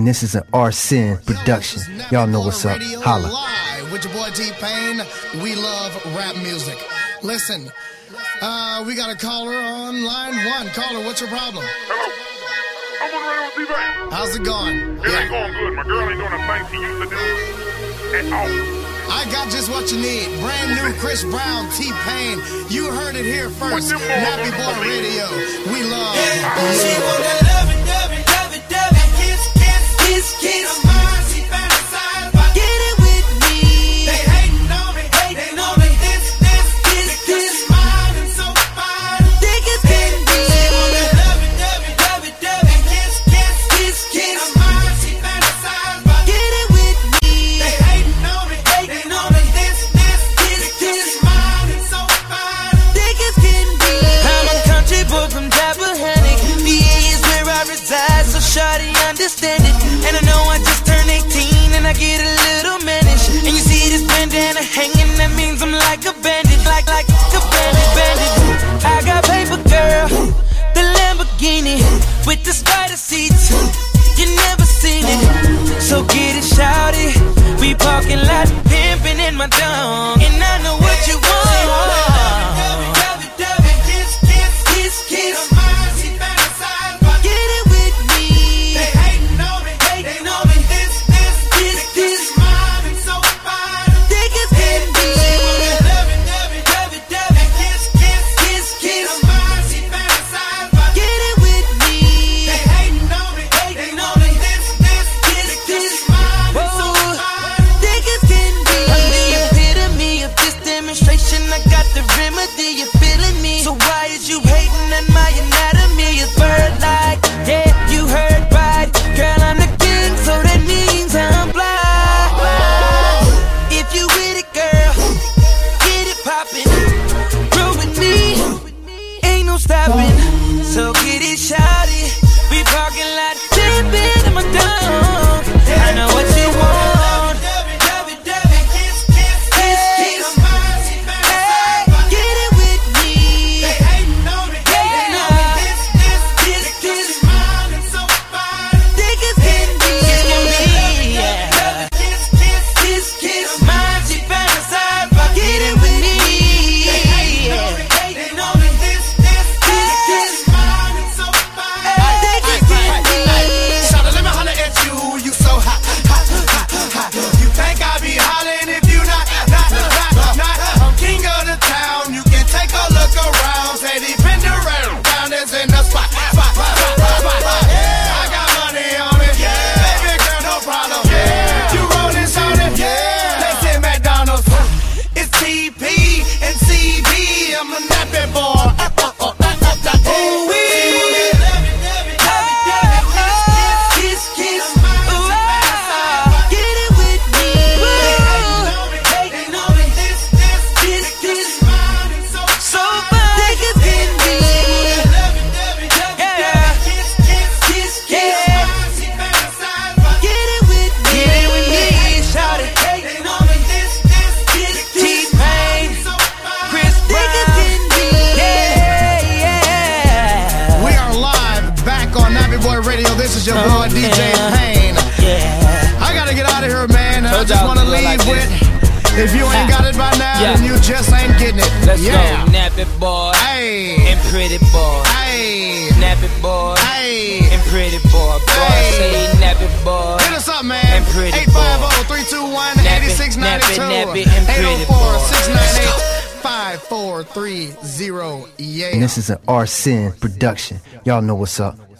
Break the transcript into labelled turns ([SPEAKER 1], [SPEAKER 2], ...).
[SPEAKER 1] And this is an Arsene production. Y'all know what's up. Holla.
[SPEAKER 2] Live with your boy T-Pain. We love rap music. Listen, we got a caller on line 1. Caller, what's your problem?
[SPEAKER 3] Hello. I'm on the road with T-Pain.
[SPEAKER 2] How's it going?
[SPEAKER 3] It ain't going good. My girl ain't doing the things she used to do at all.
[SPEAKER 2] I got just what you need. Brand new Chris Brown, T-Pain. You heard it here first. Nappy Boy Radio. We love
[SPEAKER 4] She wanna love it, love it, love it, love it. Kiss, kiss, kiss, kiss. She fantasize about get it with me. They hating on me, hating on me. This, mine and so fine. Think it's can be. She wanna love it, love it, love it, love it. Kiss, kiss, kiss, kiss. She fantasize about get it with me. They hating on me, hating on me. This, mine and so fine. Think it's can be. I'm a country boy from Tappahannock. VA is where I reside, so shawty understand it. And I know I just turned 18 and I get a little mannish. And you see this bandana hanging, that means I'm like a bandit, like a bandit. I got paper, girl, the Lamborghini with the spider seats. You never seen it, so get it, shawty. We parking lot pimping in my dome, and I know what you want. You feeling me? So why is you hating on my anatomy? It's bird-like, yeah, you heard right. Girl, I'm the king, so that means I'm blind. If you with it, girl, get it poppin'. Roll with me, ain't no stopping. So get it, shawty. We parking lot, tipping in my dome. I know what you want.
[SPEAKER 2] This is your boy DJ Pain. I gotta get out of here, man. I just wanna leave with, if you ain't got it by now, then you just ain't getting it.
[SPEAKER 4] Let's go, Nappy Boy.
[SPEAKER 2] Hey.
[SPEAKER 4] And Pretty Boy.
[SPEAKER 2] Hey.
[SPEAKER 4] Nappy Boy.
[SPEAKER 2] Hey.
[SPEAKER 4] And Pretty Boy. Boy, say Nappy Boy.
[SPEAKER 2] Hit us up, man.
[SPEAKER 4] And Pretty Boy.
[SPEAKER 2] 850-321-8692. 804-698-5430. Yeah.
[SPEAKER 1] And this is an Arsene production. Y'all know what's up.